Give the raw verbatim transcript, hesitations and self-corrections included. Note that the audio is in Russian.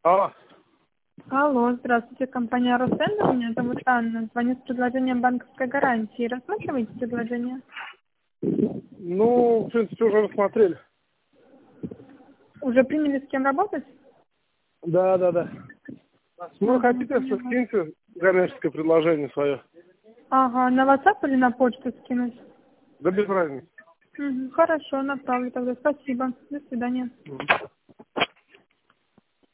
Алло. Алло, здравствуйте, компания Росендер. Меня зовут Анна. Звоню с предложением банковской гарантии. Рассматриваете предложение? Ну, в принципе, уже рассмотрели. Уже приняли, с кем работать? Да, да, да. Ну, Ага, хотите, поняла. скиньте коммерческое предложение свое. Ага, на WhatsApp или на почту скинуть? Да без разницы. Мгм, хорошо, направлю тогда. Спасибо. До свидания. Мгм.